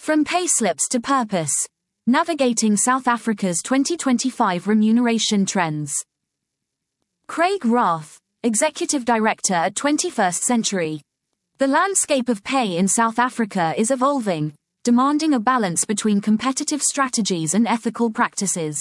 From payslips to purpose. Navigating South Africa's 2025 remuneration trends. Craig Rath, Executive Director at 21st Century. The landscape of pay in South Africa is evolving, demanding a balance between competitive strategies and ethical practices.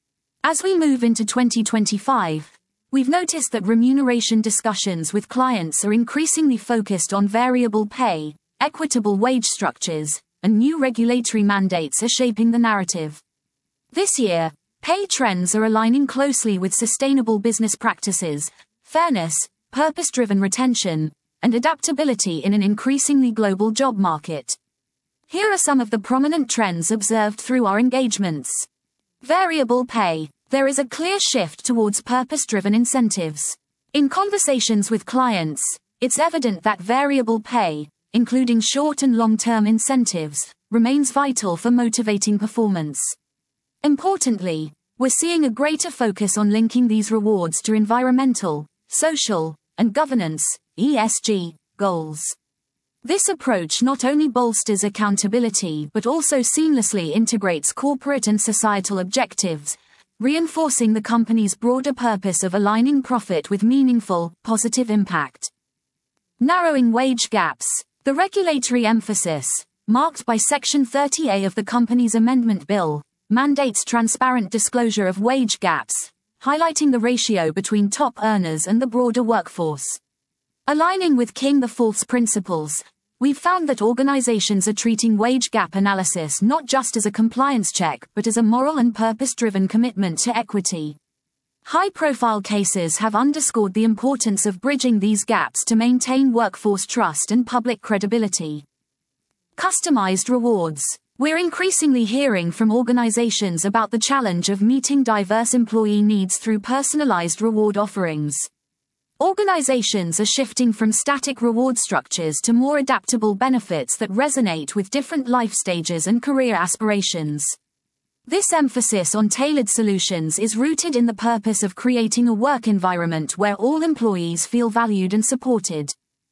As we move into 2025, we've noticed that remuneration discussions with clients are increasingly focused on variable pay, equitable wage structures, and new regulatory mandates are shaping the narrative. This year, pay trends are aligning closely with sustainable business practices, fairness, purpose-driven retention, and adaptability in an increasingly global job market. Here are some of the prominent trends observed through our engagements. Variable pay. There is a clear shift towards purpose-driven incentives. In conversations with clients, it's evident that variable pay, including short and long-term incentives, remains vital for motivating performance. Importantly, we're seeing a greater focus on linking these rewards to environmental, social, and governance (ESG) goals. This approach not only bolsters accountability but also seamlessly integrates corporate and societal objectives, reinforcing the company's broader purpose of aligning profit with meaningful, positive impact. Narrowing wage gaps. The regulatory emphasis, marked by Section 30A of the company's amendment bill, mandates transparent disclosure of wage gaps, highlighting the ratio between top earners and the broader workforce. Aligning with King IV's principles, we've found that organizations are treating wage gap analysis not just as a compliance check but as a moral and purpose-driven commitment to equity. High-profile cases have underscored the importance of bridging these gaps to maintain workforce trust and public credibility. Customized rewards. We're increasingly hearing from organizations about the challenge of meeting diverse employee needs through personalized reward offerings. Organizations are shifting from static reward structures to more adaptable benefits that resonate with different life stages and career aspirations. This emphasis on tailored solutions is rooted in the purpose of creating a work environment where all employees feel valued and supported.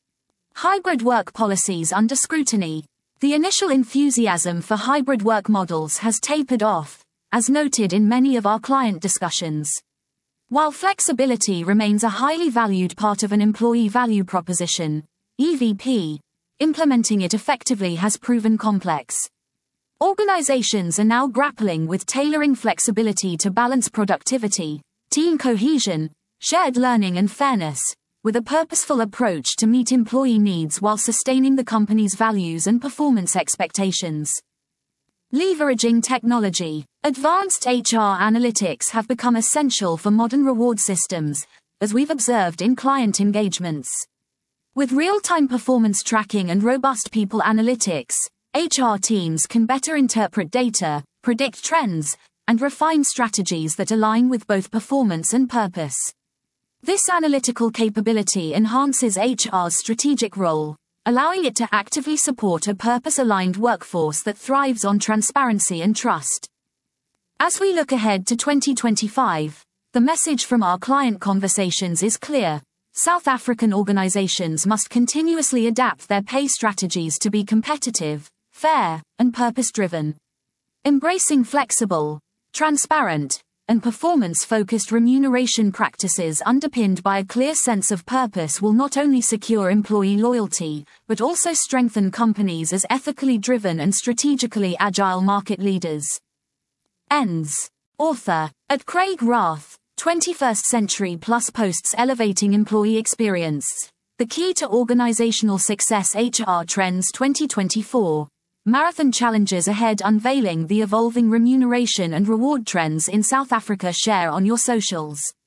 Hybrid work policies under scrutiny. The initial enthusiasm for hybrid work models has tapered off, as noted in many of our client discussions. While flexibility remains a highly valued part of an employee value proposition, EVP, implementing it effectively has proven complex. Organizations are now grappling with tailoring flexibility to balance productivity, team cohesion, shared learning and fairness, with a purposeful approach to meet employee needs while sustaining the company's values and performance expectations. Leveraging technology. Advanced HR analytics have become essential for modern reward systems, as we've observed in client engagements. With real-time performance tracking and robust people analytics, HR teams can better interpret data, predict trends, and refine strategies that align with both performance and purpose. This analytical capability enhances HR's strategic role, allowing it to actively support a purpose-aligned workforce that thrives on transparency and trust. As we look ahead to 2025, the message from our client conversations is clear. South African organizations must continuously adapt their pay strategies to be competitive, fair, and purpose-driven. Embracing flexible, transparent, and performance-focused remuneration practices underpinned by a clear sense of purpose will not only secure employee loyalty, but also strengthen companies as ethically driven and strategically agile market leaders. Ends. Author, at Craig Rath, 21st Century Plus posts elevating employee experience. The Key to Organizational Success HR Trends 2024. Marathon challenges ahead, unveiling the evolving remuneration and reward trends in South Africa. Share on your socials.